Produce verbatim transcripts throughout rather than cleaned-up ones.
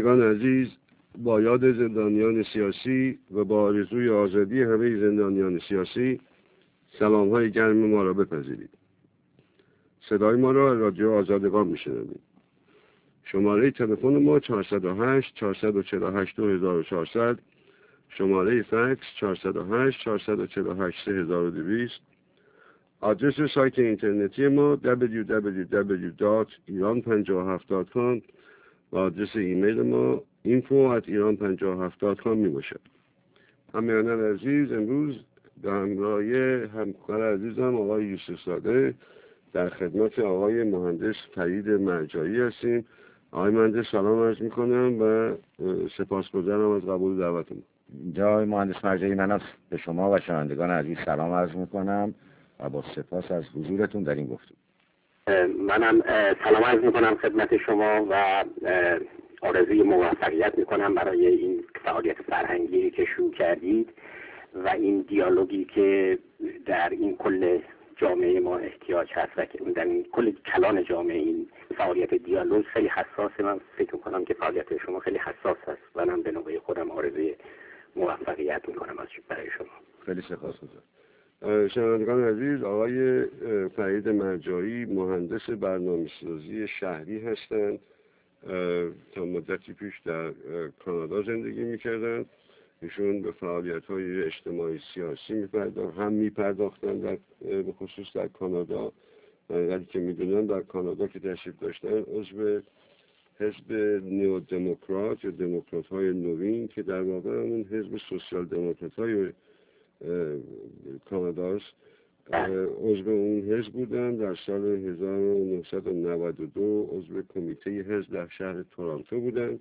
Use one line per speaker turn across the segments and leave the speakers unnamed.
شنوندگان عزیز، با یاد زندانیان سیاسی و با آرزوی آزادی همه زندانیان سیاسی، سلام های گرم ما را بپذیرید. صدای ما را رادیو آزادگان میشنوید. شماره تلفن ما چهارصد و هشت چهارصد و چهل و هشت دو هزار و چهارصد، شماره فکس چهارصد و هشت چهارصد و چهل و هشت سه هزار و دویست. آدرس سایت اینترنتی ما دبلیو دبلیو دبلیو دات ایران پنجاه و هفت دات کام و آدرس ایمیل ما اینفو ات ایران پنجاه و هفت دات کام می باشد. همیهنان عزیز، امروز به همراه همکار عزیزم آقای یوسف زاده در خدمت آقای مهندس فرید مرجایی هستیم. آقای مهندس سلام عرض می کنم و سپاسگزارم از قبول دعوتتون.
جای مهندس مرجایی، من از به شما و شنوندگان عزیز سلام عرض می کنم و با سپاس از حضورتون در این گفتگو.
منم سلام عرض می کنم خدمت شما و آرزوی موفقیت می کنم برای این فعالیت فرهنگی که شروع کردید و این دیالوگی که در این کل جامعه ما احتیاج هست و که در این کل کلان جامعه این فعالیت دیالوگ خیلی حساسه. من فکر کنم که فعالیت شما خیلی حساس هست و من به نوبه خودم آرزوی موفقیت می کنم از برای شما.
خیلی سپاسگزارم. شنوندگان عزیز، آقای فرید مرجایی مهندس برنامه‌سازی شهری هستند. تا مدتی پیش در کانادا زندگی می‌کردند. ایشون به فعالیت‌های اجتماعی سیاسی می‌پرداختند، هم می‌پرداختند در به خصوص در کانادا. ولی که می‌دونن در کانادا که تشریف داشتن عضو حزب نیو دموکرات یا دموکرات‌های نوین که در واقع اون حزب سوسیال دموکرات‌های کاناداست، عضو اون حزب بودن. در سال هزار و نهصد و نود و دو عضو کمیته حزب در شهر تورنتو بودن.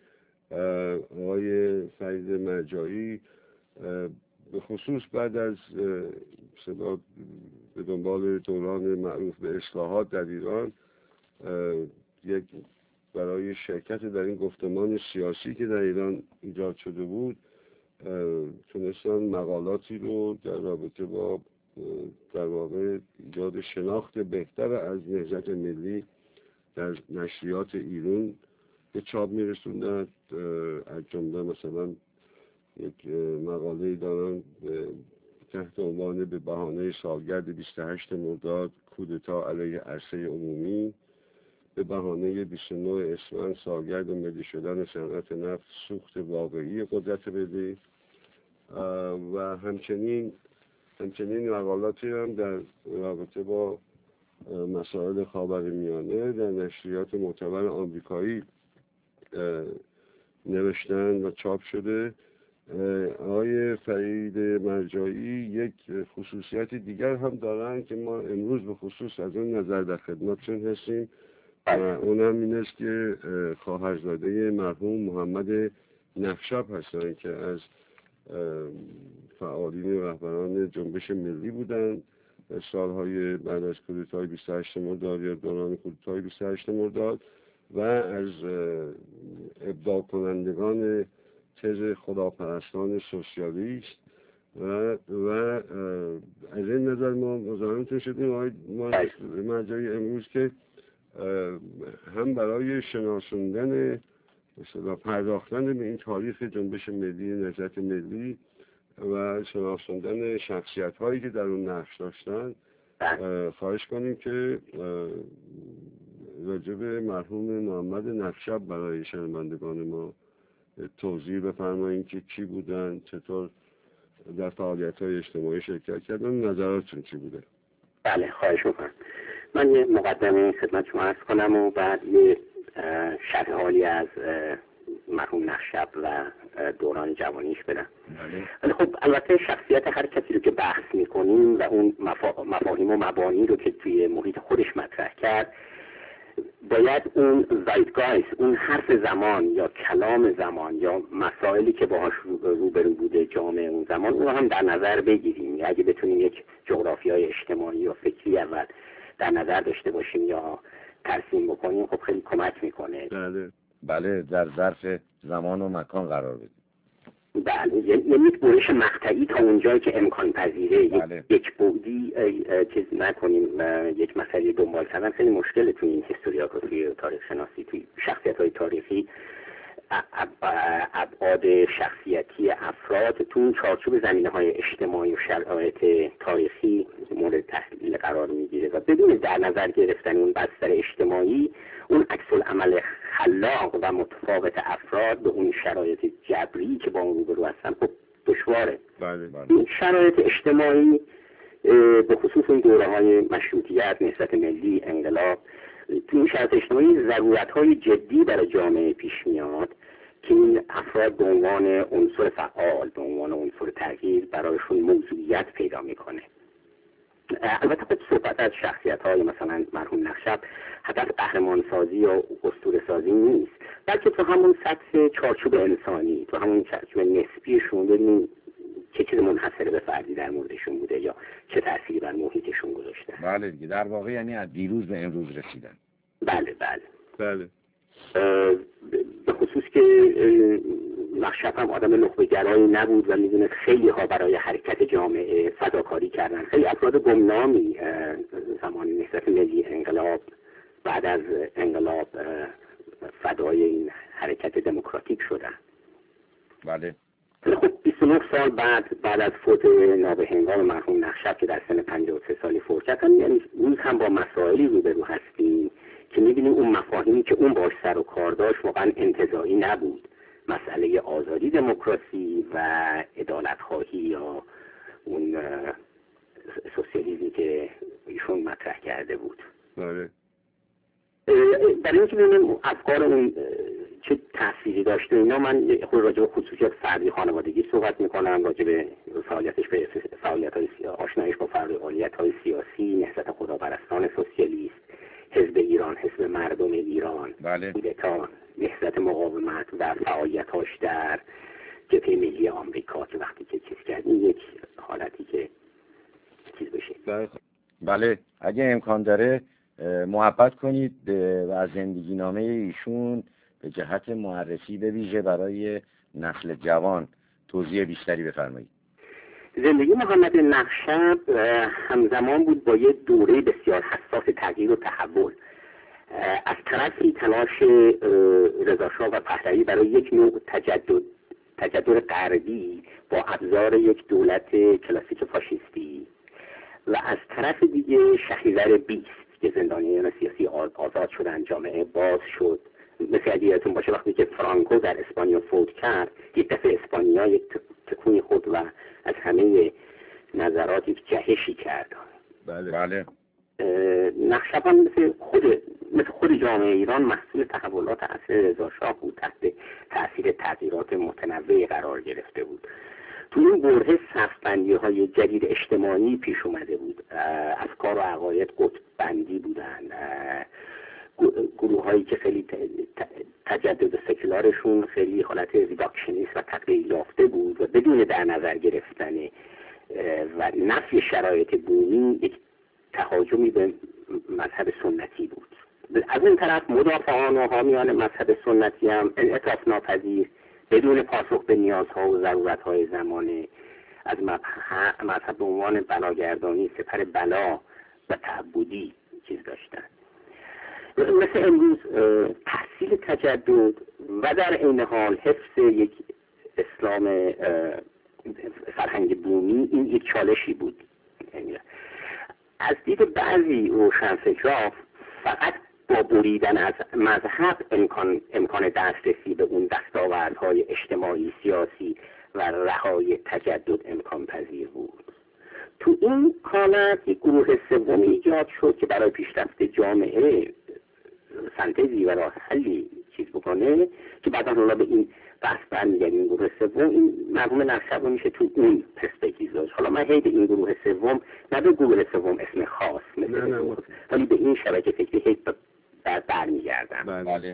آقای فرید مرجایی به خصوص بعد از صدا به دنبال دوران معروف به اصلاحات در ایران، یک برای شرکت در این گفتمان سیاسی که در ایران ایجاد شده بود تونستن مقالاتی رو در رابطه با در واقع ایجاد شناخت بهتر از نهضت ملی در نشریات ایران به چاپ میرسوندن. از جمله مثلا یک مقاله دارن تحت عنوان به بهانه سالگرد بیست و هشت مرداد کودتا علیه عرصه عمومی، به بهانه بیست و نه اسفند سالگرد ملی شدن صنعت نفت سوخت واقعی قدرت ملی، و همچنین همچنین مقالاتی هم در رابطه با مسائل خاورمیانه در نشریات معتبر آمریکایی نوشتن و چاپ شده. آقای فرید مرجایی یک خصوصیت دیگر هم دارن که ما امروز به خصوص از اون نظر در خدمتشون هستیم و اون هم این است که خواهرزاده مرحوم محمد نخشب هستن که از فعالین رهبران جنبش ملی بودن در سالهای بعد از کودتای بیست و هشت مرداد یا دوران کودتای بیست و هشت مرداد و از ابداع کنندگان تز خداپرستان سوسیالیست و و از این نظر ما مزاحمتون شدیم آقای مرجایی امروز که هم برای شناسوندن مثلا پرداختن به این تاریخ جنبش ملی نهضت ملی و شناسوندن شخصیت هایی که در اون نقش داشتن خواهش کنیم که راجب مرحوم محمد نخشب برای شنوندگان ما توضیح بفرمایید که کی بودن، چطور در فعالیت های اجتماعی شرکت کردن، نظراتتون چی بوده؟
بله، خواهش میکنم. من یه مقدمه خدمت شما عرض کنم و بعد یه شرح حالی از مرحوم نخشب و دوران جوانیش بدم. ولی خب البته شخصیت هر کسی رو که بحث میکنیم و اون مفا... مفاهیم و مبانی رو که توی محیط خودش مطرح کرد، باید اون زایدگایست، اون حرف زمان یا کلام زمان یا مسائلی که باهاش روبرو بوده جامعه اون زمان، اون رو هم در نظر بگیریم. یا اگه بتونیم یک جغرافیای اجتماعی یا فکری اول در نظر داشته باشیم یا ترسیم بکنیم، خب خیلی کمک میکنه.
بله
بله، در ظرف زمان و مکان قرار بدیم.
بله، یعنی یک برش مقطعی تا اونجایی که امکان پذیره.
بله.
یک بودی چیز نکنیم. یک مسئله دنبال کردن خیلی مشکله توی این هیستوریاگرافی و تاریخ شناسی، توی شخصیت های تاریخی. ابعاد شخصیتی افراد تو این چارچوب زمینه‌های اجتماعی و شرایط تاریخی مورد تحلیل قرار میگیره و بدون در نظر گرفتن اون بستر اجتماعی، اون عکس العمل خلاق و متفاوت افراد به اون شرایط جبری که با اون روبرو هستن خب دشواره.
بله بله.
این شرایط اجتماعی به خصوص این دوره‌های مشروطیت، نهضت ملی، انقلاب، تو این شرایط اجتماعی ضرورت‌های جدی برای جامعه پیش میاد که این افراد به عنوان عنصر فعال، به عنوان عنصر تغییر برایشون موضوعیت پیدا میکنه. البته به صحبت از شخصیت‌های مثلا مرحوم نقشب هدف قهرمانسازی یا اسطوره‌سازی نیست، بلکه تو همون سطح چارچوب انسانی، تو همون چارچوب نسبیشون ببینیم چه چیز منحصر به فردی در موردشون بوده یا چه تأثیری بر محیطشون گذاشته.
بله دیگه، در واقع یعنی از دیروز به امروز رسیدن.
بله بله
بله.
به خصوص که نقشب هم آدم نخبه‌گرایی نبود و میدونه خیلی ها برای حرکت جامعه فداکاری کردن. خیلی افراد گمنامی زمان نهضت ملی، انقلاب، بعد از انقلاب فدای این حرکت دموکراتیک شدن.
بله.
خب بیست و نه سال بعد بعد از فوت نابهنگام مرحوم نقشب که در سن پنجاه و سه سالی فوت کردن، یعنی روز هم با مسائلی روبرو هستیم که می‌بینیم اون مفاهیمی که اون باش سر و کار داشت واقعا انتزاعی نبود. مسئله آزادی، دموکراسی و عدالت‌خواهی یا اون سوسیالیسمی که ایشون مطرح کرده بود.
بله.
برای اینکه ببینیم افکار اون چه تأثیری داشته اینا، من خود راجع به خصوصیات فردی خانوادگی صحبت میکنم، راجع به فعالیتش به فعالیت‌های آشنایش با فعالیت‌های سیاسی، نهضت خداپرستان سوسیالیست، حزب ایران، حزب مردم ایران،
بله.
تا نهضت مقاومت و فعالیت‌هاش در جبهه ملی آمریکا که وقتی که چیز کردیم یک حالتی که چیز بشه.
بله.
بله اگه امکان داره محبت کنید و از زندگی نامه ایشون به جهت معرفی به ویژه برای نسل جوان توضیح بیشتری بفرمایید.
زندگی محمد نقشب همزمان بود با یه دوره بسیار حساس تغییر و تحول. از طرفی تلاش رضاشاه و پهلوی برای یک نوع تجدد تجدد غربی با ابزار یک دولت کلاسیک فاشیستی و از طرف دیگه شهریور بیست که زندانیان سیاسی آزاد شدن، جامعه باز شد. مثل اگه یادتون باشه وقتی که فرانکو در اسپانیا فوت کرد، یک دفعه اسپانیا یک تکونی خود و از همه نظرات یک جهشی کرد.
بله
بله.
نقشبان مثل خود مثل خود جامعه ایران محصول تحولات عصر رضاشاه بود، تحت تأثیر تغییرات متنوعی قرار گرفته بود. تو این برهه صف‌بندی های جدید اجتماعی پیش اومده بود، افکار و عقاید قطب بندی بودن، گروه هایی که خیلی تجدد سکولارشون خیلی حالت ریداکشنیست و تقلیل یافته بود و بدون در نظر گرفتن و نفی شرایط بومی یک تهاجمی به مذهب سنتی بود. از این طرف مدافعان و حامیان مذهب سنتی هم انعطاف ناپذیر بدون پاسخ به نیازها و ضرورتهای زمانه از مذهب به عنوان بلاگردانی، سپر بلا و تعبدی چیز داشتن. مثل امروز تحصیل تجدد و در این حال حفظ یک اسلام فرهنگ بومی این یک چالشی بود. از دید بعضی روشنفکران فقط با بریدن از مذهب امکان امکان دسترسی به اون دستاوردهای اجتماعی سیاسی و رهای تجدد امکان پذیر بود. تو این حالت یک گروه سوم ایجاد شد که برای پیشرفت جامعه سنتزی و راه حلی چیز بکنه که بعدا حالا به این بحث برمیگردیم. این گروه سوم این مرحوم نقشب رو میشه تو اون پرسپکتیو داشت. حالا من هی به این گروه سوم نه به گروه سوم اسم خاص مثل ولی به این شبکه فکری هی بر برمیگردم.
بله.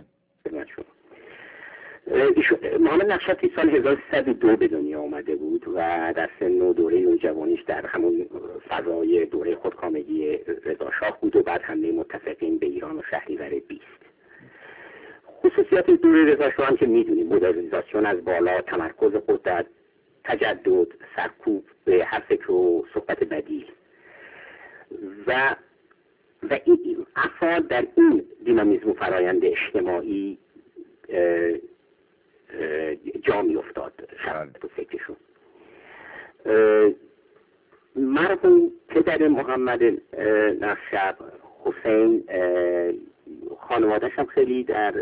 محمد نقشب که سال هزار و سیصد و دو به دنیا آمده بود و در سن و دوره نوجوانیش در همون فضای دوره خودکامگی رضاشاه بود و بعد حمله متفقین به ایران و شهریور بیست. خصوصیات دوره رضاشاه هم که میدونیم مدرنیزاسیون از بالا، تمرکز قدرت، تجدد، سرکوب به هر فکر و صحبت بدیل و و این افراد در این دینامیزم و فرایند اجتماعی شخصیت و فکرشون. مرحوم پدر محمد نخشب حسین خانواده‌اش هم خیلی در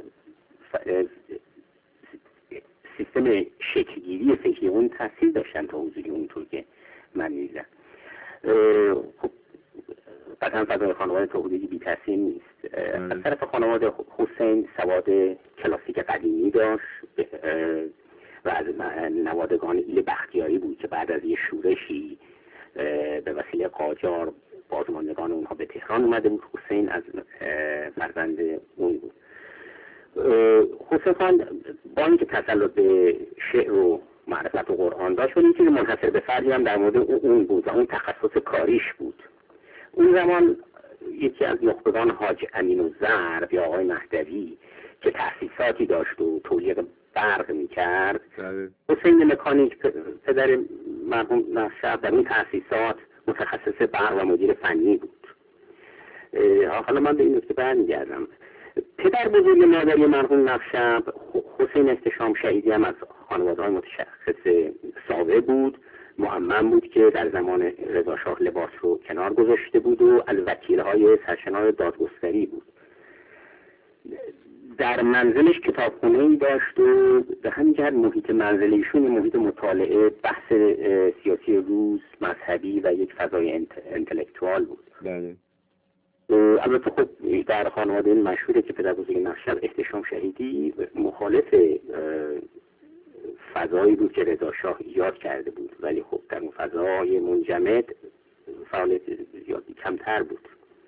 سیستم شکلگیری فکری اون تاثیر داشتن تا حضوری اونطور که من می‌دیدم. خب قطعا فضای خانواده تا حدودی بی تاثیر نیست. از طرف خانواده حسین سواد کلاسیک قدیمی داشت و از نوادگان ایل بختیاری بود که بعد از یه شورشی به وسیله قاجار بازماندگان اونها به تهران اومده بود. حسین از فرزند اون بود. حسین خان با اینکه تسلط به شعر و معرفت و قرآن داشت ولی چیز منحصر به فردی هم در مورد اون بود و اون تخصص کاریش بود. اون زمان یکی از نخبگان حاج امین الزرب یا آقای مهدوی که تحصیصاتی داشت و تولید برق میکرد، حسین مکانیک پدر مرحوم نخشب در این تحصیصات متخصص برق و مدیر فنی بود. حالا من به این نکته برمیگردم. پدر بزرگ مادری مرحوم نخشب حسین احتشام شهیدی هم از خانواده های متشخص سابق بود. معمم بود که در زمان رضا شاه لباس رو کنار گذاشته بود و از وکیل‌های سرشناس دادگستری بود. در منزلش کتابخونه‌ای داشت و به همین جهت محیط منزلیشون محیط مطالعه، بحث سیاسی روز، مذهبی و یک فضای انت... انتلکتوال بود.
بله.
البته خب در خانواده مشهوره که پدر بزرگ نخشب احتشام شهیدی مخالف فضایی بود که رضا شاه ایجاد کرده بود، ولی خب در اون فضای منجمد فعالیت زیادی کمتر بود.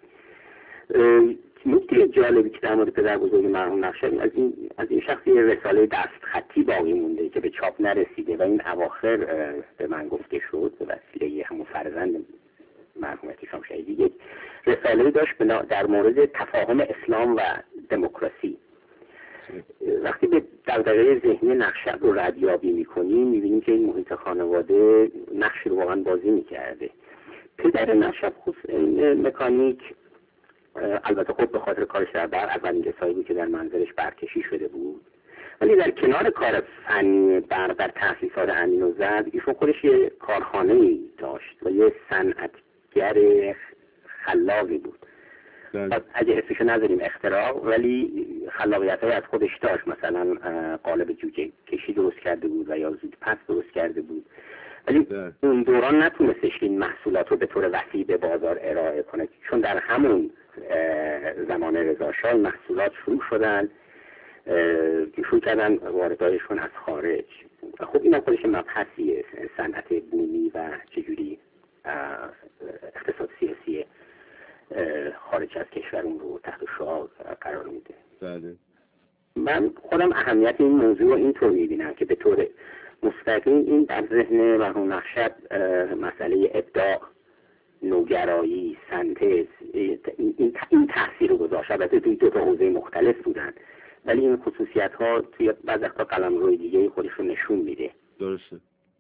نکته جالبی که در مورد پدر بزرگ مرحوم نخشب از این از این شخصی رساله دستخطی باقی مونده که به چاپ نرسیده و این اواخر به من گفته شد به وسیله همون فرزند مرحوم احتشام شهیدی یک رساله داشت در مورد تفاهم اسلام و دموکراسی. وقتی به دغدغه ذهنی نخشب رو ردیابی میکنیم میبینیم که این محیط خانواده نقش رو واقعا بازی میکرده. پدر نخشب حسین مکانیک البته خود به خاطر کارش در برق اولین کسایی بود که در منزلش برکشی شده بود، ولی در کنار کار فنی برق در تأسیسات امین الزرب ایشون خودش یه کارخانه‌ای داشت و یه صنعتگر خلاقی بود. اگه اسمشو نذاریم اختراع، ولی خلاقیت‌های از خودش داشت. مثلا قالب جوجه کشی درست کرده بود و یا زود پس درست کرده بود، ولی اون دوران نتونستش این محصولات رو به طور وسیع به بازار ارائه کنه، چون در همون زمان رضا شاه محصولات شروع شدن شروع کردن وارداتشون از خارج. خب این خودش مبحثیه، صنعت بومی و چجوری اقتصاد سیاسی خارج از کشور اون رو تحت شعار قرار میده.
بله.
من خودم اهمیت این موضوع رو اینطور میبینم که به طور مستقیم این در ذهن مرحوم نخشب مسئله ابداع، نوگرایی، سنتز این, این تاثیر رو گذاشت. البته توی دو تا حوزه مختلف بودن، ولی این خصوصیت ها توی بعضی وقتا قلمروی دیگه خودش رو نشون میده.
درسته.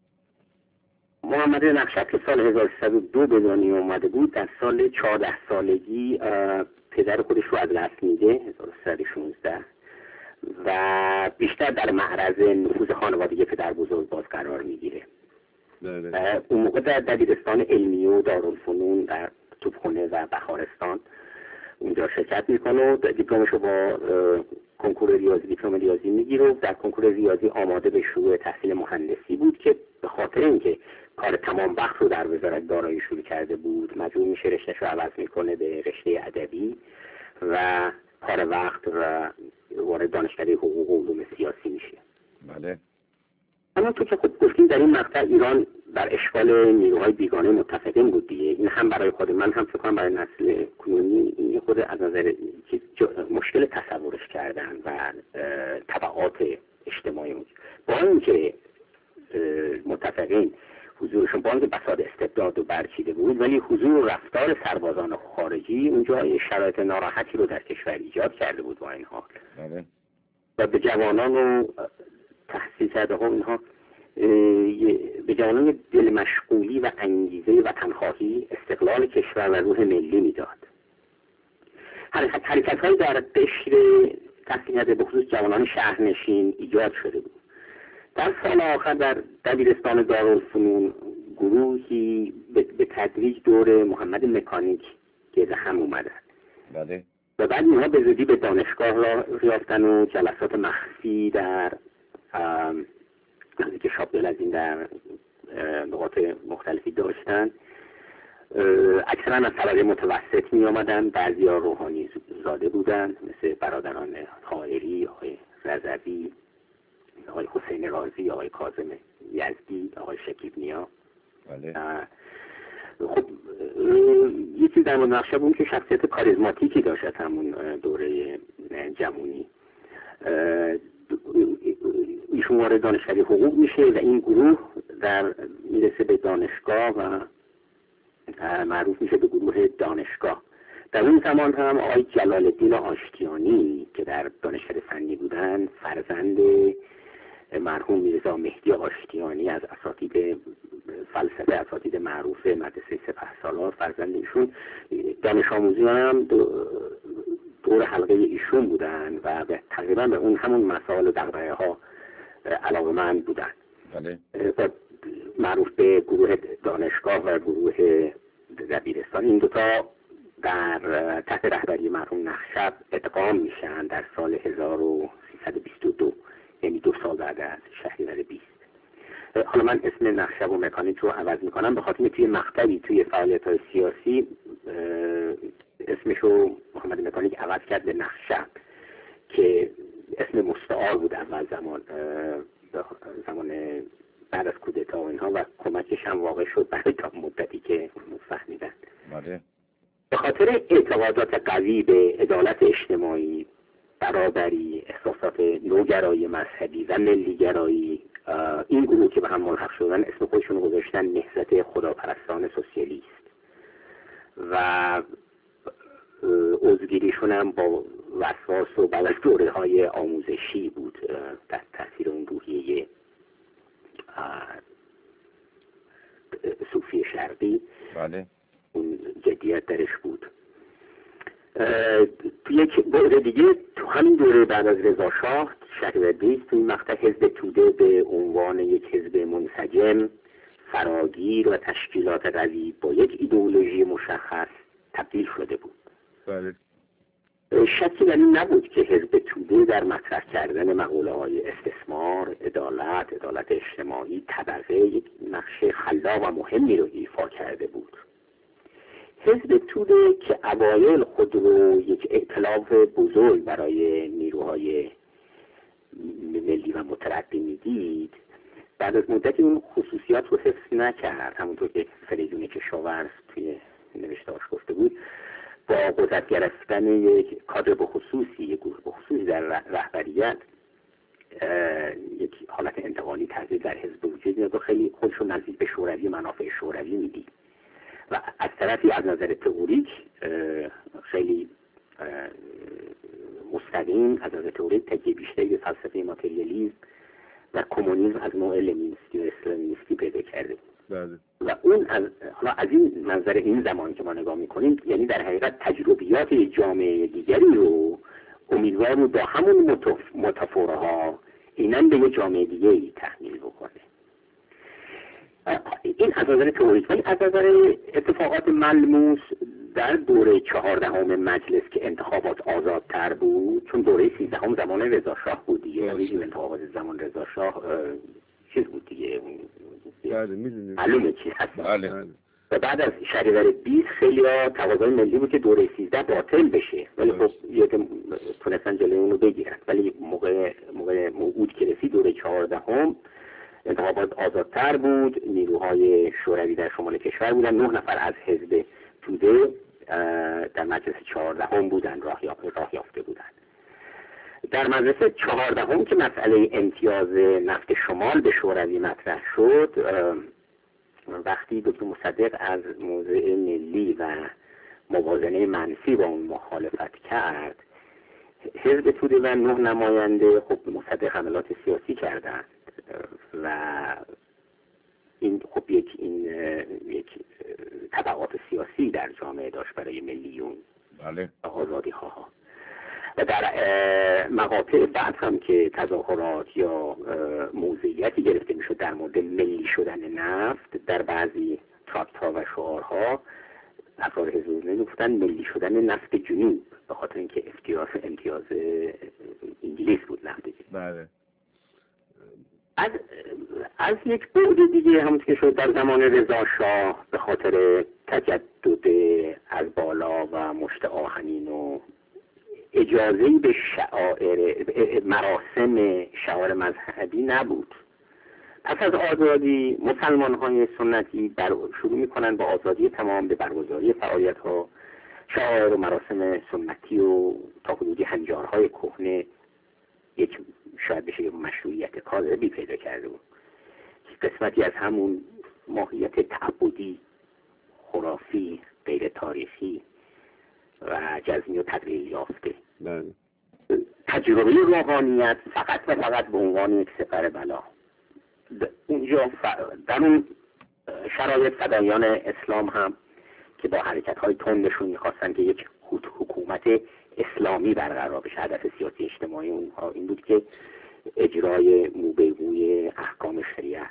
محمد نخشب که سال هزار و سیصد و دو به دنیا اومده بود، در سال چهارده سالگی پدر خودش رو از دست میده، هزار و سیصد و شانزده، و بیشتر در معرض نفوذ خانوادگی پدر بزرگ باز قرار میگیره. بله. اون موقع در دبیرستان علمیه و دارالفنون در توپخانه و بخارستان اونجا شرکت میکنه و دیپلمش رو با کنکور ریاضی دیپلم ریاضی میگیره و در کنکور ریاضی آماده به شروع تحصیل مهندسی بود که به خاطر اینکه کار تمام وقت رو در وزارت دارایی شروع کرده بود مجبور میشه رشتهش رو عوض میکنه به رشته ادبی و کار وقت و وارد دانشکده حقوق و علوم سیاسی میشه.
بله.
اما تو که خود گفتیم در این مقطع ایران در اشغال نیروهای بیگانه متفقین بود دیگه. این هم برای خود من هم فکر کنم برای نسل کنونی این خود از نظر مشکل تصورش کردن و تبعات اجتماعی بود. با اینکه متفقین حضورشون با اینکه بساط استبداد و برچیده بود، ولی حضور و رفتار سربازان خارجی اونجا شرایط ناراحتی رو در کشور ایجاد کرده بود. با این حال
بله.
و به جوانان و تحصیل کرده ها اینها به جوانان دل مشغولی و انگیزه وطنخواهی، استقلال کشور و روح ملی میداد. حرکت های در قشر تحصیل کرده به خصوص جوانان شهرنشین ایجاد شده بود. در سال آخر در دبیرستان دارالفنون گروهی به, به تدریج دور محمد مکانیک گرد هم اومدن.
بله.
و بعد اینها به زودی به دانشگاه را یافتن و جلسات مخفی در نزدیک شاب از این در نقاط مختلفی داشتن. اکثرا از طبقه متوسط می آمدن، بعضی ها روحانی زاده بودن مثل برادران طاهری، آقای رضوی، آقای حسین رازی، آقای کاظم یزدی، آقای شکیب نیا.
بله.
خب یه چیز در مورد نقشبند بود که شخصیت کاریزماتیکی داشت همون دوره جوانی. ایشون وارد دانشکده حقوق میشه و این گروه در میرسه به دانشگاه و معروف میشه به گروه دانشگاه. در اون زمان هم آقای جلال الدین آشتیانی که در دانشکده فنی بودن، فرزند مرحوم میرزا مهدی آشتیانی از اساتید فلسفه، اساتید معروف مدرسه سپهسالار، فرزند ایشون دانش آموزی هم دور حلقه ایشون بودن و تقریبا به اون همون مسائل و دغدغه ها علاقه‌مند بودن.
بله.
معروف به گروه دانشگاه و گروه دبیرستان. این دوتا در تحت رهبری مرحوم نخشب ادغام میشن در سال هزار و سیصد و بیست و دو، یعنی دو سال بعد از شهریور بیست. حالا من اسم نخشب و مکانیک رو عوض میکنم به خاطر توی مقطعی توی فعالیت های سیاسی اسمشو محمد مکانیک عوض کرد به نخشب که اسم مستعار بود اول زمان زمان بعد از کودتا و اینها و کمکش هم واقع شد برای تا مدتی که فهمیدن.
بله.
به خاطر اعتقادات قوی به عدالت اجتماعی، برابری، احساسات نوگرایی مذهبی و ملیگرایی، این گروه که به هم ملحق شدن اسم خودشون رو گذاشتن نهضت خداپرستان سوسیالیست و عضوگیریشون هم با وسواس و بعد از دوره های آموزشی بود در تاثیر اون روحیه صوفی شرقی.
بله.
اون جدیت درش بود. تو یک دوره دیگه تو همین دوره بعد از رضا شاه شهریور بیست تو این مقطع حزب توده به عنوان یک حزب منسجم، فراگیر و تشکیلات قوی با یک ایدئولوژی مشخص تبدیل شده بود.
بله.
شکی در این نبود که حزب توده در مطرح کردن مقوله های استثمار، عدالت، عدالت اجتماعی، طبقه یک نقش خلاق و مهمی رو ایفا کرده بود. حزب توده که اوایل خود رو یک ائتلاف بزرگ برای نیروهای ملی و مترقی میدید، بعد از مدتی اون خصوصیات رو حفظ نکرد. همونطور که فریدون کشاورز توی نوشته‌اش گفته بود، با قدرت گرفتن یک کادر بخصوصی، یک گروه بخصوصی در رهبریت، یک حالت انتقالی تغییر در حزب وجود میاد و خیلی خودشون نزدیک به شوروی، منافع شوروی میدید و از طرفی از نظر تئوریک خیلی مستقیم از نظر تئوریک تکیه بیشتری به فلسفه ماتریالیسم و کمونیسم از نوع لنینیستی و اسلامیستی پیدا کرده.
بله.
و اون از حالا از این منظر این زمان که ما نگاه میکنیم، یعنی در حقیقت تجربیات جامعه دیگری رو امیدوار بود با همون متف... متفوره ها اینن به یه جامعه دیگه ای تحمیل بکنه. این از نظر تئوریک. ولی از نظر اتفاقات ملموس در دوره چهاردهم مجلس که انتخابات آزادتر بود، چون دوره سیزدهم زمان رضا شاه بود دیگه، ولی انتخابات زمان رضا شاه چیز بود دیگه،
بله میدونیم
معلومه چی هست.
بله.
و بعد از شهریور بیست خیلی ها تقاضای ملی بود که دوره سیزده باطل بشه، ولی خب یه تونستن جلوی اونو بگیرن. ولی موقع موقع موعود که رسید دوره چهاردهم انتخابات آزادتر بود، نیروهای شوروی در شمال کشور بودن، نه نفر از حزب توده در مجلس چهاردهم بودن، راه یافته بودن. در مجلس چهاردهم که مسئله امتیاز نفت شمال به شوروی مطرح شد، وقتی دکتر مصدق از موضع ملی و موازنه منفی با اون مخالفت کرد، حزب توده و نه نماینده خب مصدق حملات سیاسی کردند و این خب یک این یک تبعات سیاسی در جامعه داشت برای ملیون
بله.
آزادی ها. و در مقاطع بعد هم که تظاهرات یا موضعیتی گرفته میشد در مورد ملی شدن نفت، در بعضی تراکت ها و شعارها افراد حزب وطنی گفتن ملی شدن نفت جنوب، به خاطر اینکه افتیاس امتیاز انگلیس بود نفت جنوب.
بله.
از از یک بعد دیگه همونطور که شد در زمان رضا شاه به خاطر تجدد از بالا و مشت آهنین و اجازه‌ای به شعائر مراسم شعائر مذهبی نبود. پس از آزادی مسلمان های سنتی بر شروع میکنن با آزادی تمام به برگزاری فعالیت ها، شعائر و مراسم سنتی و تا حدودی هنجارهای کهنه یک شاید بشه مشروعیت کاذبی پیدا کرده بود. قسمتی از همون ماهیت تعبدی، خرافی، غیر تاریخی و جزمی و تدریج یافته.
بله.
تجربه روحانیت فقط و فقط به عنوان یک سپر بلا. اونجا در اون شرایط فدایان اسلام هم که با حرکت های تندشون میخواستن که یک حکومت اسلامی برقرار بشه، هدف سیاسی اجتماعی اونها این بود که اجرای موبه‌گوی احکام شریعت.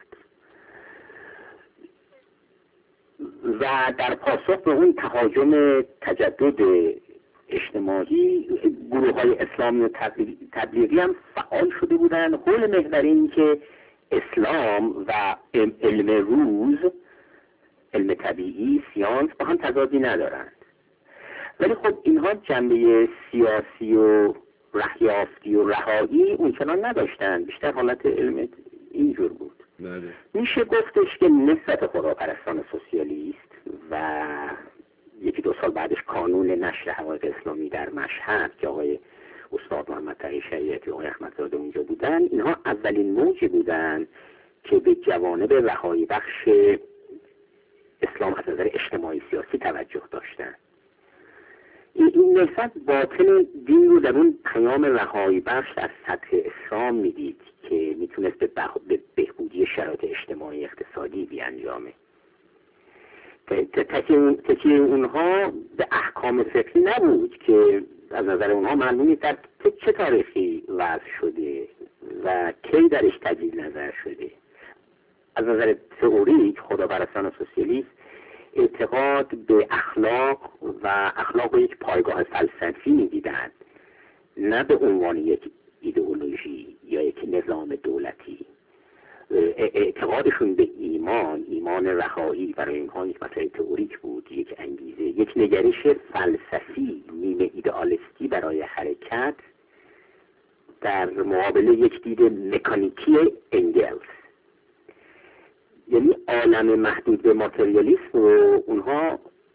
و در پاسخ به اون تهاجم تجدد اجتماعی گروه های اسلامی و تبلیغی هم فعال شده بودن، حول محور این که اسلام و علم روز، علم طبیعی، سیانس با هم تضادی ندارند. ولی خب اینها جنبه سیاسی و رهیافتی و رهایی اونچنان نداشتند، بیشتر حالت علم اینجور بود.
بله.
میشه گفتش که نسبت خداپرستان سوسیالیست و یکی دو سال بعدش کانون نشر حقایق اسلامی در مشهد که آقای استاد محمد تقی شریعتی و آقای احمدزاده اونجا بودن، اینها اولین موجی بودن که به جوانب رهایی بخش اسلام از نظر اجتماعی سیاسی توجه داشتن. این نسبت باطن دین رو در اون پیام رهایی بخش از سطح اسلام میدید که میتونست به بهبودی شرایط اجتماعی اقتصادی بیانجامه. تکیه اونها به احکام فقهی نبود که از نظر اونها معلوم نیست در چه تاریخی وضع شده و کی درش تجدید نظر شده. از نظر تئوریک خداپرستان سوسیالیست اعتقاد به اخلاق و اخلاق یک پایگاه فلسفی می‌دیدند، نه به عنوان یک ایدئولوژی یا یک نظام دولتی. اعتقادشون به ایمان، ایمان رهایی، برای اینها یک مسئله تئوریک بود، یک انگیزه، یک نگرش فلسفی نیمه ایدئالیستی برای حرکت در مقابل یک دید مکانیکی انگلز. یعنی عالم محدود به ماتریالیسم رو اونها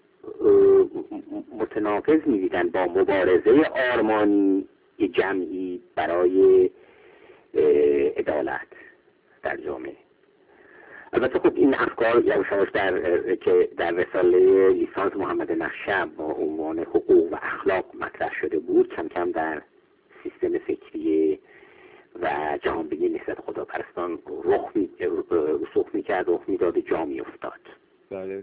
متناقض می‌دیدن با مبارزه آرمانی جمعی برای عدالت در جامعه. البته خب این افکار یواش یواش در که در رساله لیسانس محمد نخشب با عنوان حقوق و اخلاق مطرح شده بود، کم کم در سیستم فکری و جهانبینی نسبت خداپرستان رخ می رسوخ می‌کرد، رخ می‌داد، جا می‌افتاد.
بله.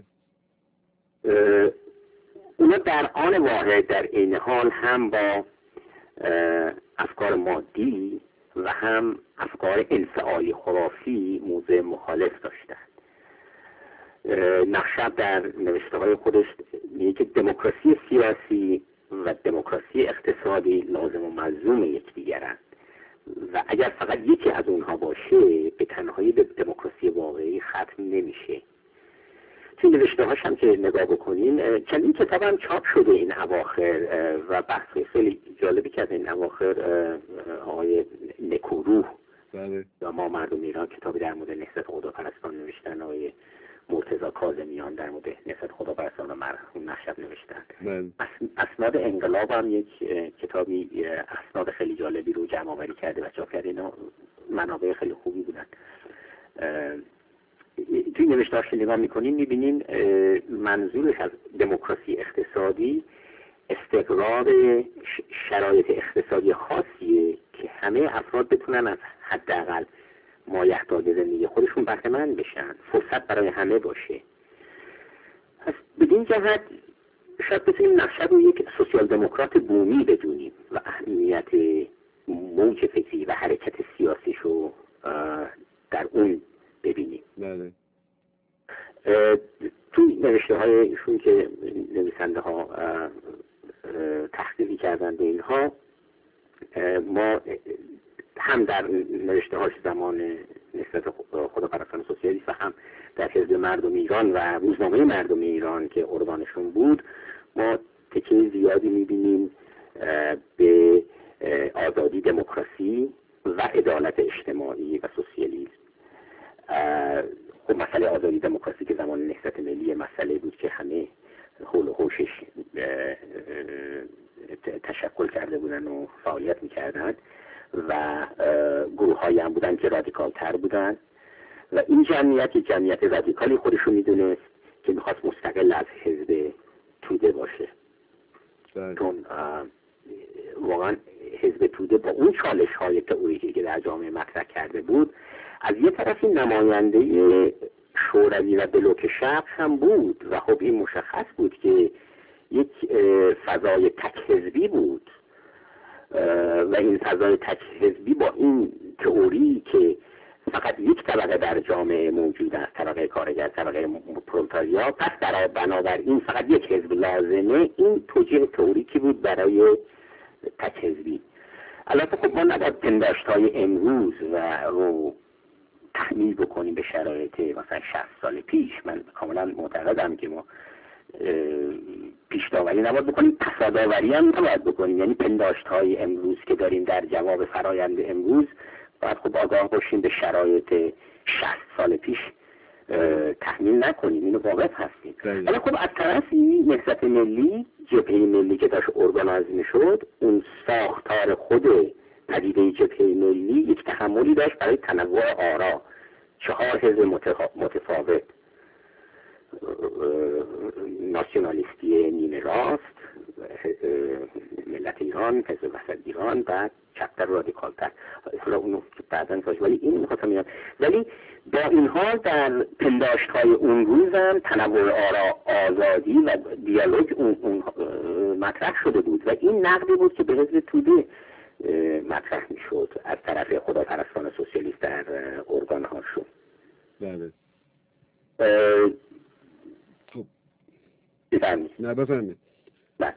اونا در آن واحد در این حال هم با افکار مادی و هم افکار انفعالی خرافی موضع مخالف داشتند. نخشب در نوشته‌های خودش میگه که دموکراسی سیاسی و دموکراسی اقتصادی لازم و ملزوم یکدیگرند و اگر فقط یکی از اونها باشه به تنهایی به دموکراسی واقعی ختم نمیشه. توی نوشته‌هاش هم که نگاه بکنین، چندین کتاب هم چاپ شده این اواخر و بحث خیلی جالبی که از این اواخر آقای نکوروح
بله.
یا ما مردم ایران کتابی در مورد نهضت خداپرستان نوشتن، آقای مرتضی کاظمیان در مورد نهضت خداپرستان و مرحوم نخشب نوشتن.
بله.
اسناد انقلاب هم یک کتابی اسناد خیلی جالبی رو جمع آوری کرده و چاپ کرده. اینا منابع خیلی خوبی بودن. توی نوشته‌هاش که نگاه می‌کنین می‌بینین منظورش از دموکراسی اقتصادی استقرار شرایط اقتصادی خاصیه که همه افراد بتونن از حداقل مایحتاج زندگی خودشون بهره‌مند بشن، فرصت برای همه باشه. پس بدین جهت شاید بتونیم نقشه رو یک سوسیال دموکرات بومی بدونیم و اهمیت موج فکری و حرکت سیاسیش رو در اون ببینیم.
بله.
تو نوشته های ایشون که نویسنده ها تحقیقی کردن به اینها، ما هم در نوشته هاش زمان نسبت خداپرستان سوسیالیست و هم در حزب مردم ایران و روزنامه مردم ایران که ارگانشون بود، ما تکیه زیادی میبینیم به آزادی، دموکراسی و عدالت اجتماعی و سوسیالیسم. خب مسئله آزادی دموکراسی که زمان نهضت ملی مسئله بود که همه حول و حوشش تشکل کرده بودن و فعالیت میکردن و گروه هایی هم بودن که رادیکال تر بودن و این جمعیت یک جمعیت رادیکالی خودشو میدونست که میخواست مستقل از حزب توده باشه. چون واقعا حزب توده با اون چالش های تئوریکی که در جامعه مطرح کرده بود، از یه طرفی نماینده شوروی و بلوک شرق هم بود و خب این مشخص بود که یک فضای تک حزبی بود و این فضای تک حزبی با این تئوری که فقط یک طبقه در جامعه موجود است، طبقه کارگر، طبقه پرولتاریا، پس برای بنابراین فقط یک حزب لازمه، این توجیه تئوریکی بود برای تک حزبی. البته خب ما نباید پنداشت‌های امروز و رو تحمیل بکنیم به شرایط مثلا شصت سال پیش. من کاملا معتقدم که ما پیش داوری نباید بکنیم، پساداوری هم نباید بکنیم. یعنی پنداشت‌های امروز که داریم در جواب فرایند امروز، باید خب آگاه باشیم به شرایط شصت سال پیش تحمیل نکنیم، اینو واقف هستیم. ولی خب از طرفی نهضت ملی، جبهه ملی که داشت ارگانایز میشد، اون ساختار خود پدیده جبهه ملی یک تحملی داشت برای تنوع آرا. چهار حزب متفاوت، ناسیونالیستی نیمه راست، ملت ایران، حزب وسط ایران و چپتر رادیکالتر، حالا اونو بعداً توش، ولی این میخواستم میاد. ولی با این حال در پنداشت‌های اون روز هم تنوع آرا، آزادی و دیالوگ اون, اون مطرح شده بود و این نقدی بود که به حزب توده مطرح میشد از طرف خداپرستان سوسیالیست در ارگان‌هاشون.
بله.
خب بفرمایید.
نه بفرمایید.
بله.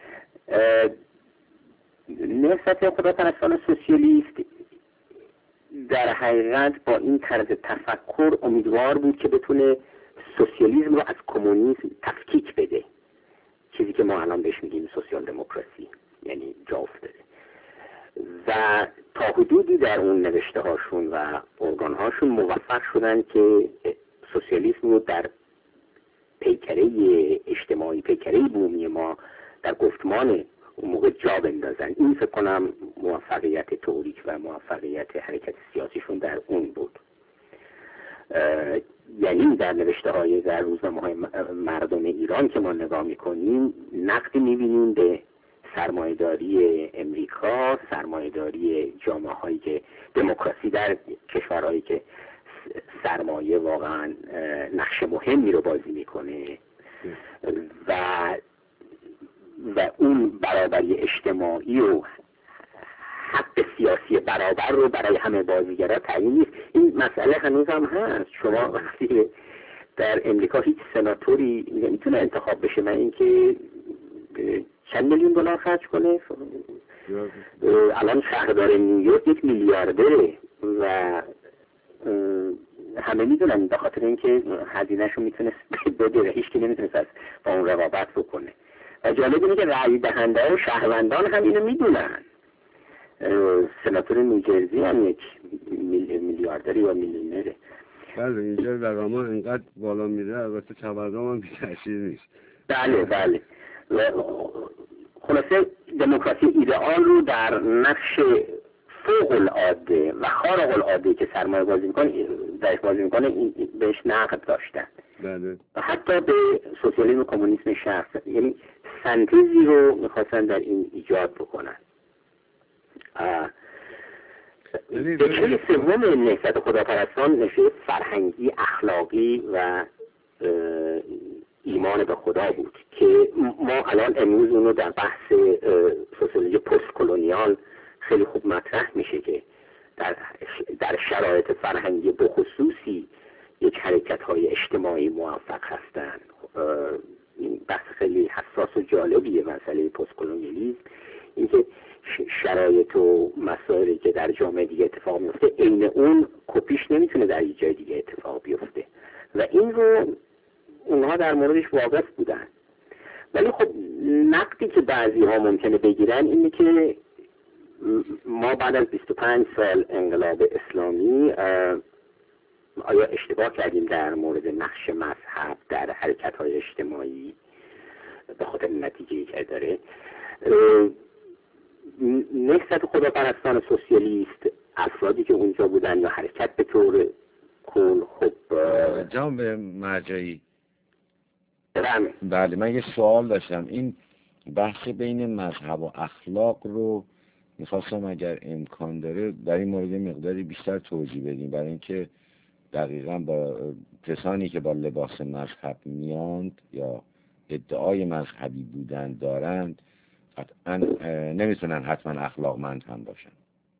نهضت خداپرستان سوسیالیست در حقیقت با این طرز تفکر امیدوار بود که بتونه سوسیالیسم رو از کمونیسم تفکیک بده، چیزی که ما الان بهش میگیم سوسیال دموکراسی، یعنی جا افتاده. و تا حدودی در اون نوشته هاشون و ارگان هاشون موفق شدن که سوسیالیسم رو در پیکره اجتماعی، پیکره بومی ما در گفتمان اون موقع جا بندازن. این فکر کنم موفقیت تئوریک و موفقیت حرکت سیاسیشون در اون بود. یعنی در نوشته های در روزنامه‌های مردم ایران که ما نگاه میکنیم، نقدی میبینیم به سرمایه‌داری امریکا، سرمایه‌داری جامعه هایی که دموکراسی در کشورهایی که سرمایه واقعا نقش مهمی رو بازی میکنه و و اون برابری اجتماعی و حق سیاسی برابر رو برای همه بازیگرا تعیین نیست. این مسئله هنوز هم هست. شما وقتی در امریکا هیچ سناتوری نمیتونه انتخاب بشه من اینکه چند میلیون دلار خرج کنه. الان شهردار نیویورک یک میلیاردره و همه میدونن به خاطر اینکه هزینه‌شو میتونه بده و هیچ کی نمیتونه با اون رقابت بکنه. و جالب اینه که رأی دهنده و شهروندان هم اینو میدونن. سناتور نیوجرسی هم یک میلیاردری و میلیونره.
بله اینجا رقما اینقدر بالا میره، البته چوردام هم بی‌تأثیر نیست.
بله بله. خلاصه دموکراسی ایدئال رو در نقش فوق العاده و خارق العاده که سرمایه بازی میکنه درش بازی میکنه بهش نقد داشتن.
بله.
و حتی به سوسیالیسم و کمونیسم شخص، یعنی سنتزی رو میخواستن در این ایجاد بکنن. نکته سوم نهضت خداپرستان نکته فرهنگی، اخلاقی و ایمان به خدا بود که ما الان امروز اونو در بحث سوسیولوژی پست کلونیال خیلی خوب مطرح میشه که در در شرایط فرهنگی بخصوصی یک حرکت های اجتماعی موفق هستند. این بحث خیلی حساس و جالبیه، مسئله پست کلونیالیسم، اینکه شرایط و مسائلی که در جامعه دیگه اتفاق میفته عین اون کپیش نمیتونه در یک جای دیگه اتفاق بیفته و این رو اونها در موردش واقف بودن. ولی خب نقدی که بعضی ها ممکنه بگیرن اینه که ما بعد از بیست و پنج سال انقلاب اسلامی آیا اشتباه کردیم در مورد نقش مذهب در حرکت های اجتماعی به خاطر نتیجه‌ای که داره. نهضت خداپرستان سوسیالیست، افرادی که اونجا بودن یا حرکت به طور کل، خب
جناب مرجعی،
بله
بله من یه سوال داشتم. این بحث بین مذهب و اخلاق رو میخواستم اگر امکان داره در این مورد مقداری بیشتر توضیح بدیم، برای اینکه دقیقاً با کسانی که با لباس مذهب میاند یا ادعای مذهبی بودن دارند قطعاً نمیتونن حتما اخلاقمند هم باشن.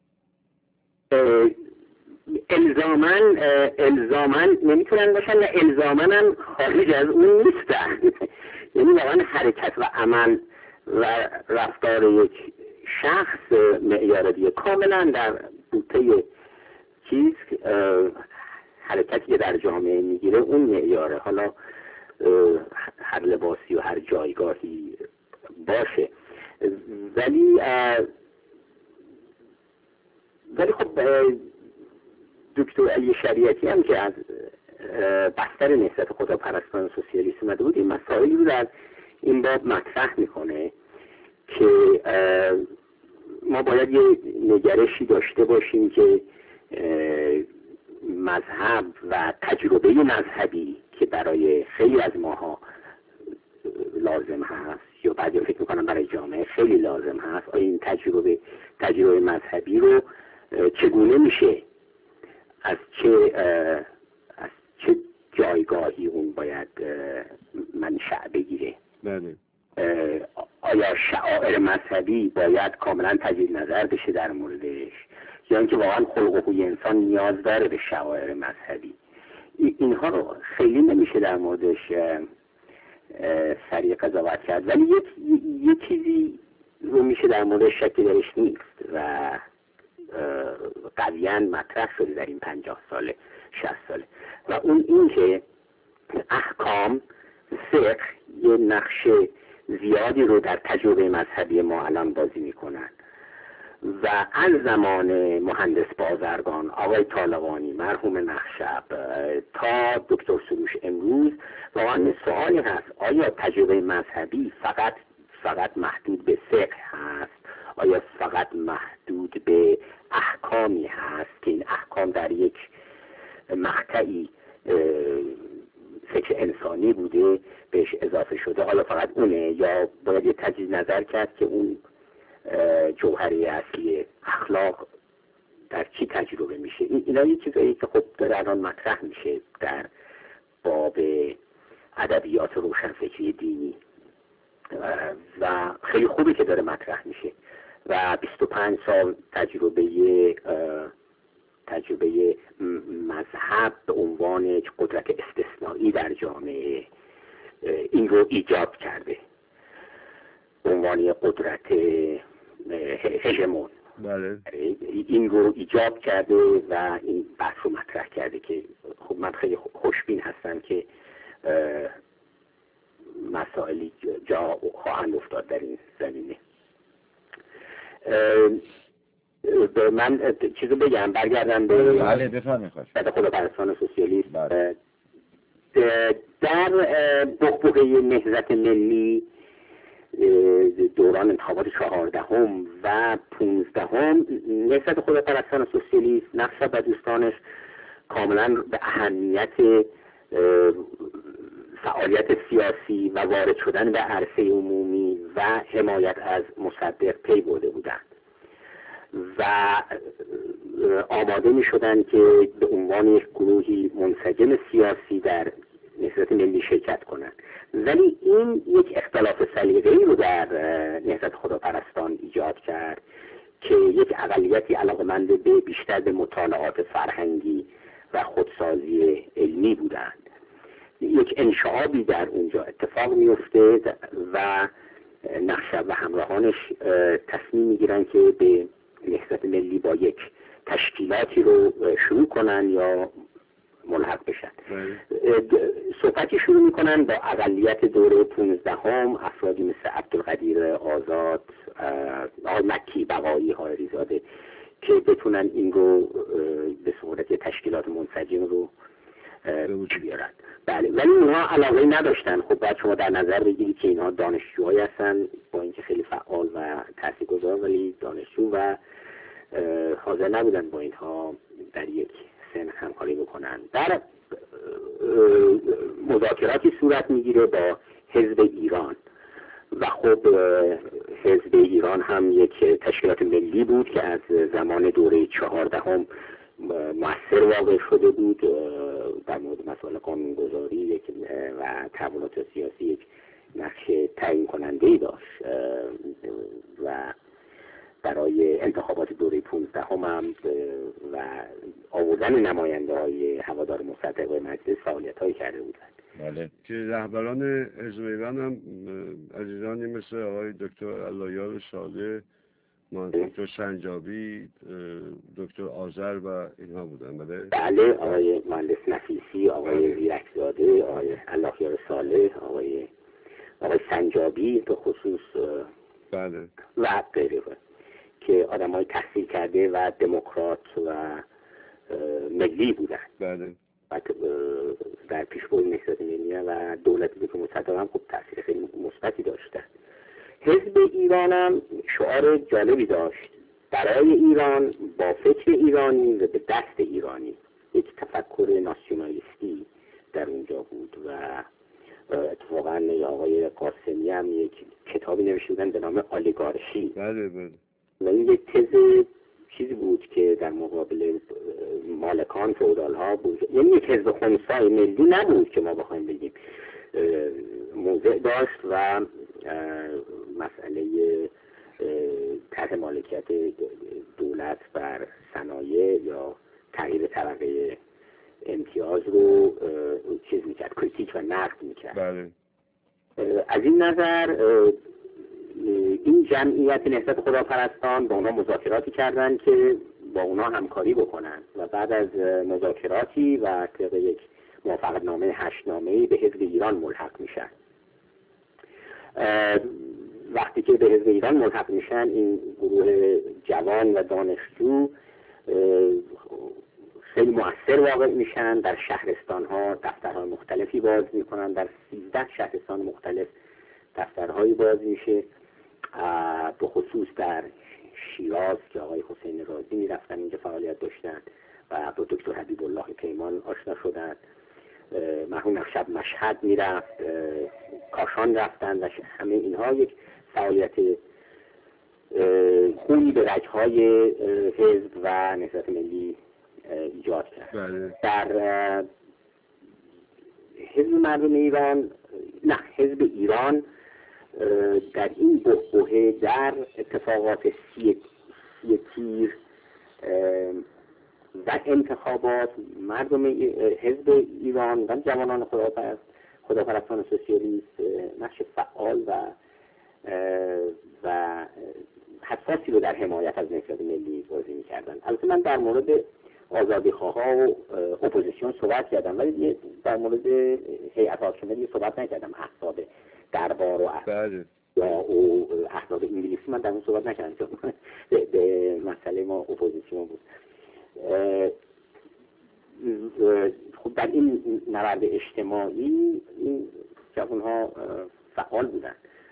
الزامن الزامن نمیتونن باشن و الزامن هم خارج از اون نیستن. یعنی واقعا حرکت و عمل و رفتار یک شخص معیار دیگه کاملا در بوته چیز حرکتی در جامعه میگیره اون معیاره، حالا هر لباسی و هر جایگاهی باشه. ولی ولی خب دکتر علی شریعتی هم که از بستر نهضت خداپرستان سوسیالیست اومده بود این مسائلی رو در این باب مطرح میکنه که ما باید یه نگرشی داشته باشیم که مذهب و تجربه مذهبی که برای خیلی از ماها لازم هست یا بعضی فکر میکنم برای جامعه خیلی لازم هست، آیا این تجربه تجربه مذهبی رو چگونه میشه از چه از چه جایگاهی اون باید منشأ بگیره؟
بله.
آیا شعائر مذهبی باید کاملا تجدید نظر بشه در موردش یا اینکه واقعا خلق و خوی انسان نیاز داره به شعائر مذهبی؟ اینها رو خیلی نمیشه در موردش سریع قضاوت کرد، ولی یک یه چیزی رو میشه در موردش شکی درش نیست و قویاً مطرح شده در این پنجاه ساله شصت ساله و اون این که احکام فقه یه نقش زیادی رو در تجربه مذهبی ما الان بازی میکنن و از زمان مهندس بازرگان، آقای طالقانی، مرحوم نخشب تا دکتر سروش امروز واقعا سوالی هست آیا تجربه مذهبی فقط فقط محدود به فقه هست؟ آیا فقط محدود به احکامی هست که این احکام در یک مقطعی فکر انسانی بوده بهش اضافه شده حالا فقط اونه، یا باید یه تجدید نظر کرد که اون جوهری اصلی اخلاق در چی تجربه میشه؟ اینا یه چیزایی که خب داره الان مطرح میشه در باب ادبیات روشنفکری دینی و خیلی خوبه که داره مطرح میشه و بیست و پنج سال تجربه تجربه مذهب به عنوان یک قدرت استثنایی در جامعه این رو ایجاد کرده به عنوان یک قدرت هژمون.
بله.
این رو ایجاد کرده و این بحث رو مطرح کرده که خب من خیلی خوشبین هستم که مسائلی جا خواهند افتاد در این زمینه. من چیزو بگم برگردم به
بله بفرمایید
نهضت خداپرستان سوسیالیست.
بله.
در بحبوحه نهضت ملی دوران انتخابات چهاردهم و پونزدهم نهضت خداپرستان سوسیالیست نقش و دوستانش کاملا به اهمیت فعالیت سیاسی و وارد شدن به عرصه عمومی و حمایت از مصدق پی برده بودند و آماده می شدن که به عنوان یک گروهی منسجم سیاسی در نهضت ملی شرکت کنند ولی این یک اختلاف سلیقه‌ای رو در نهضت خداپرستان ایجاد کرد که یک اقلیتی علاقه‌مند به بیشتر به مطالعات فرهنگی و خودسازی علمی بودند. یک انشعابی در اونجا اتفاق میفته و نقشبند و همراهانش تصمیم میگیرن که به نهضت ملی با یک تشکیلاتی رو شروع کنن یا ملحق بشن. صحبتی شروع میکنن با اقلیت دوره پونزدهم، افرادی مثل عبدالقدیر آزاد، آقای مکی، بقایی، حائری زاده که بتونن این رو به صورت تشکیلات منسجم رو بیارن. بله، ولی اینها علاقه نداشتن. خب باید شما در نظر بگیرید که اینها دانشجوهایی هستن با اینکه خیلی فعال و تاثیرگذار، ولی دانشجو و حاضر نبودن با اینها در یک سن همکاری بکنن. در مذاکراتی صورت میگیره با حزب ایران و خب حزب ایران هم یک تشکیلات ملی بود که از زمان دوره چهاردهم مؤثر واقع شده بود در مورد مسائل قانونگذاری و تحولات سیاسی یک نقش تعیین کننده‌ای داشت و برای انتخابات دوره پونزدهم هم و آوردن نماینده های هوادار مصدق به مجلس فعالیت های کرده بودند.
بله. که رهبران حزب ایران هم عزیزانی مثل آقای دکتر علایار صالح، دکتر سنجابی، دکتر آذر و اینها بودن. بله
بله، آقای مهندس نفیسی، آقای زیرکزاده، آقای علایار صالح، آقای آقای سنجابی به خصوص،
بله،
و غیره که آدمای تحصیل کرده و دموکرات و ملی بودن.
بله.
و در پیشبرد نهضت ملی و دولتی که مصدق هم خب تاثیر خیلی مثبتی داشتن. حزب ایرانم شعار جالبی داشت: برای ایران، با فکر ایرانی و به دست ایرانی. یک تفکر ناسیونالیستی در اونجا بود و اتفاقا آقای قاسمی هم یک کتابی نوشته بودن به نام آلیگارشی.
بله بله.
و این یک تز چیزی بود که در مقابل مالکان فئودال ها بود، یعنی یک حزب خنثی ملی نبود که ما بخوایم بگیم، موضع داشت و مسئله طرح مالکیت دولت بر صنایع یا تغییر طبقه امتیاز رو چیز میکرد، کریتیک و نقد میکرد.
بله.
از این نظر این جمعیت نهضت خداپرستان با اونا مذاکراتی کردن که با اونا همکاری بکنن و بعد از مذاکراتی و طبق یک موافقت نامه هشت نامه‌ای به حزب ایران ملحق میشن. وقتی که به حزب ایران ملحق میشن، این گروه جوان و دانشجو خیلی مؤثر واقع میشن، در شهرستان ها دفترهای مختلفی باز میکنن، در سیزده شهرستان مختلف دفترهایی باز میشه، به خصوص در شیراز که آقای حسین رازی میرفتن اینجا فعالیت داشتن و با دکتر حبیب الله پیمان آشنا شدن. مرحوم نقشب مشهد میرفت، کاشان رفتن و همه اینها یک فعالیت خوبی به رگهای حزب و نهضت ملی ایجاد کرد.
بله.
در حزب مردم ایران، نه حزب ایران در این بحبوحه، در اتفاقات سی سی تیر و انتخابات، مردم حزب ایران و جوانان خداپرست خداپرستان سوسیالیست نقش فعال و و حساسی رو در حمایت از نهضت ملی بازی می‌کردن. البته من در مورد آزادیخواها و اپوزیسیون صحبت کردم، ولی در مورد هیئت حاکمه صحبت نکردم. احزاب دربار و
بله.
یا او احزاب انگلیسی من در اون صحبت نکردم، چون به مسئله ما اپوزیسیون بود. خب در این نبرد اجتماعی این جوانها فعال بودن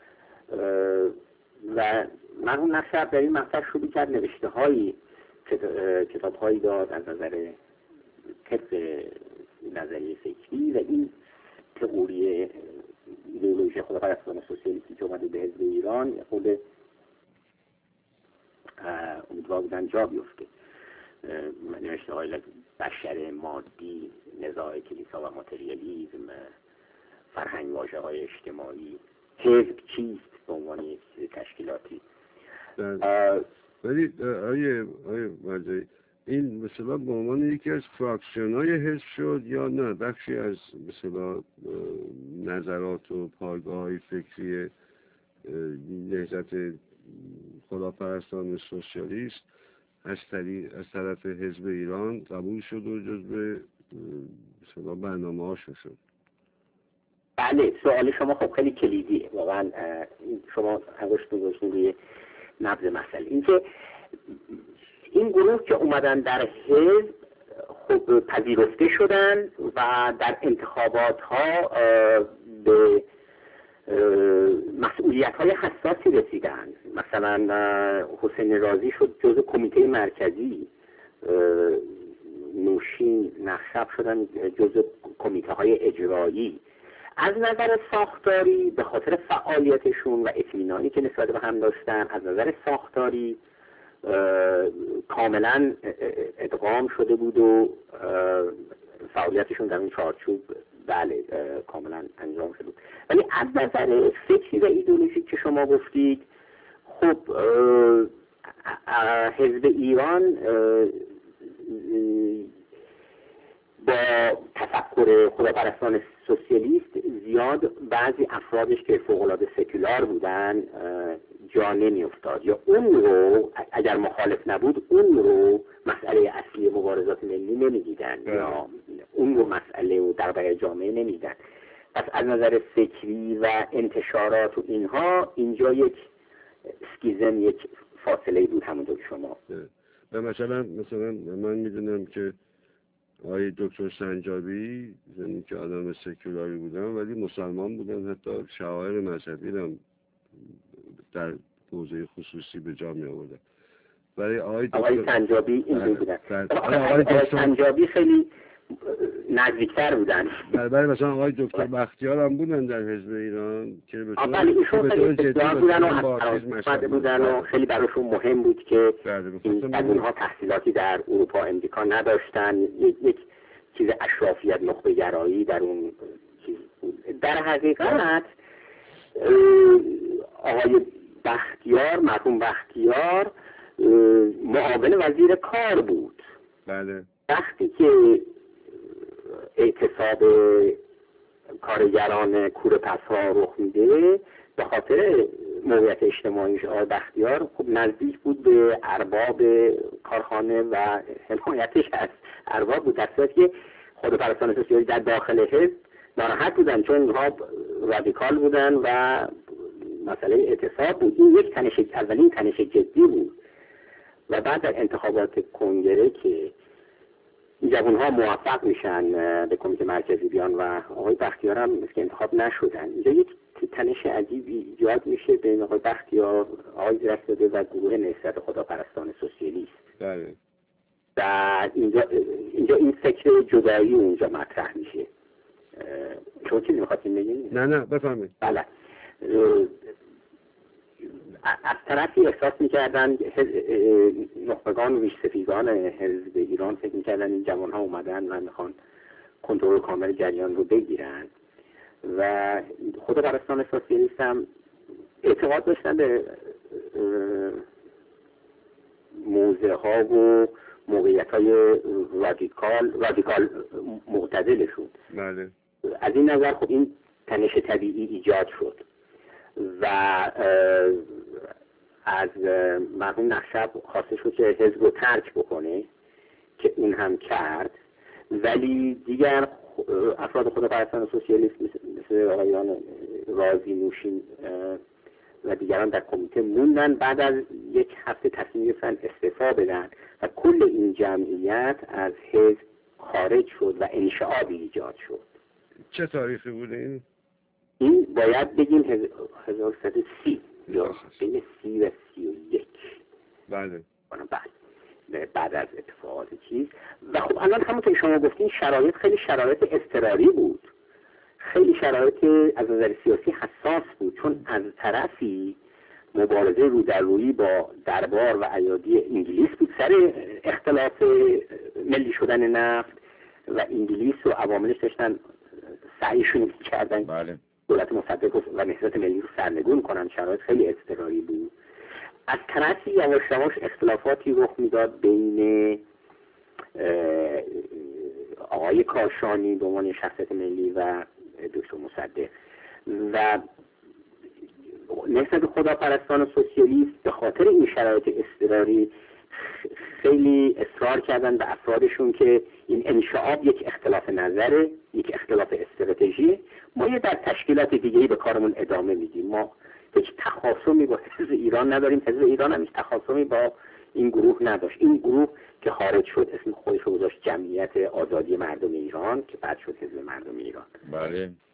و مرحوم نقشب در این مقطع شروع کرد نوشته هایی کتاب هایی داد از نظر طبق نظریه فکری و این تئوری ایدئولوژی خداپرستان سوسیالیستی که اومده به حزب ایران خود امیدوار بودن جا بیفته. نوشته های بشر مادی، نزاع کلیسا و ماتریالیزم، فرهنگ واژه‌های اجتماعی. حزب چیست به عنوان یک تشکیلاتی؟
ولی آیه آیه مرجعی این مثلا به عنوان یکی از فراکسیون‌های حزب شد یا نه بخشی از مثلا نظرات و پایگاه‌های فکری نهضت خداپرستان سوسیالیست از طریق از طرف حزب ایران قبول شد و جزو مثلا برنامه‌هاش شد؟
بله، سوال شما خب خیلی کلیدیه واقعا. شما انگشت گذاشتین روی نبض مسئله. اینکه این گروه که اومدن در حزب خب پذیرفته شدن و در انتخابات ها به مسئولیت های حساسی رسیدن. مثلا حسین رازی شد جزء کمیته مرکزی، نوشین نخشب شدن جزء کمیته های اجرایی. از نظر ساختاری به خاطر فعالیتشون و اطمینانی که نسبت به هم داشتن، از نظر ساختاری کاملا ادغام شده بود و فعالیتشون در اون چارچوب بله کاملا انجام شده بود. ولی از نظر فکری و ایدئولوژیک که شما گفتید، خب حزب ایران با تفکر خداپرستان سوسیالیست زیاد بعضی افرادش که فوق‌العاده سکولار بودن جا نمی افتاد، یا اون رو اگر مخالف نبود اون رو مسئله اصلی مبارزات ملی نمی دیدن یا اون رو مسئله و در جامعه نمی دیدن. پس از نظر فکری و انتشارات و اینها اینجا یک اسکیزم، یک فاصله بود همونطور که شما.
و مثلا مثلا من میدونم که آقای دکتر سنجابی زمین که آدم سکولاری بودن ولی مسلمان بودن، حتی شعائر مذهبی هم در حوزه خصوصی به جا می آوردن. ولی آقای
آقای سنجابی این بودن. آقای دکتر سنجابی خیلی نزدیکتر بودن.
بله مثلا آقای دکتر بختیار هم بودن در حزب ایران که به طور
بله ایشون خیلی بسیار بودن و از بودن و خیلی براشون مهم بود که این اونها تحصیلاتی در اروپا امریکا نداشتن. یک چیز اشرافیت نخبه گرایی در اون چیز بود. در حقیقت آقای بختیار، مرحوم بختیار معاون وزیر کار بود.
بله.
وقتی که اعتصاب کارگران کورپس‌ها رخ میده، به خاطر موقعیت اجتماعیش آقای بختیار خب نزدیک بود به ارباب کارخانه و حمایتش از ارباب بود، در صورتی که خودپرستان سوسیالیست در داخل حزب ناراحت بودن چون اینها رادیکال بودن و مسئله اعتصاب بود. این یک تنش، اولین تنش جدی بود. و بعد در انتخابات کنگره که جوانها موفق میشن به کمیته مرکزی بیان و آقای بختیار هم مثل انتخاب نشدن، اینجا یک تنش عجیبی ایجاد میشه بین آقای بختیار، آقای زیرک‌زاده و گروه نهضت خداپرستان سوسیالیست.
بله.
و اینجا اینجا این فکر جدایی اونجا مطرح میشه. شما چیزی می‌خواستین بگین؟
نه نه بفرمایید.
بله. از طرفی احساس میکردن نخبگان و ریش‌سفیدان حزب ایران فکر میکردن این جوانها اومدن و میخوان کنترل کامل جریان رو بگیرن و خودپرستان سوسیالیست هم اعتقاد داشتن به موضع ها و موقعیت های رادیکال رادیکال معتدلشون.
بله.
از این نظر خب این تنش طبیعی ایجاد شد و از مرحوم نخشب خواسته شد که حزب رو ترک بکنه که اون هم کرد، ولی دیگر افراد خودپرستان سوسیالیست مثل آقایان رازی، نوشین و دیگران در کمیته موندن. بعد از یک هفته تصمیم گرفتن استعفا بدن و کل این جمعیت از حزب خارج شد و انشعابی ایجاد شد.
چه تاریخی بوده این؟
این باید بگیم هزار و سیصد و سی یا بین سی و سی و یک.
بله.
بله. بعد از اتفاقات چیز و خب الان همونطور که شما گفتین شرایط خیلی شرایط اضطراری بود، خیلی شرایط از نظر سیاسی حساس بود، چون از طرفی مبارزه رو در روی با دربار و ایادی انگلیس بود سر اختلاف ملی شدن نفت و انگلیس و عواملش داشتن سعیشون کردن
بله.
دولت مصدق و نهضت ملی رو سرنگون کنن. شرایط خیلی اضطراری بود. از طرفی یواش یواش اختلافاتی رخ میداد بین آقای کاشانی به عنوان شخصیت ملی و دکتر مصدق و نهضت خداپرستان و سوسیالیست به خاطر این شرایط اضطراری خیلی اصرار کردن به افرادشون که این انشعاب یک اختلاف نظره، یک اختلاف استراتژی، ما یه در تشکیلات دیگه‌ای به کارمون ادامه میدیم. ما هیچ تخاصمی با حزب ایران نداریم، حزب ایران هم هیچ تخاصمی با این گروه نداشت. این گروه که خارج شد اسم خودش رو گذاشت جمعیت آزادی مردم ایران که بعد شد حزب مردم ایران.
بله.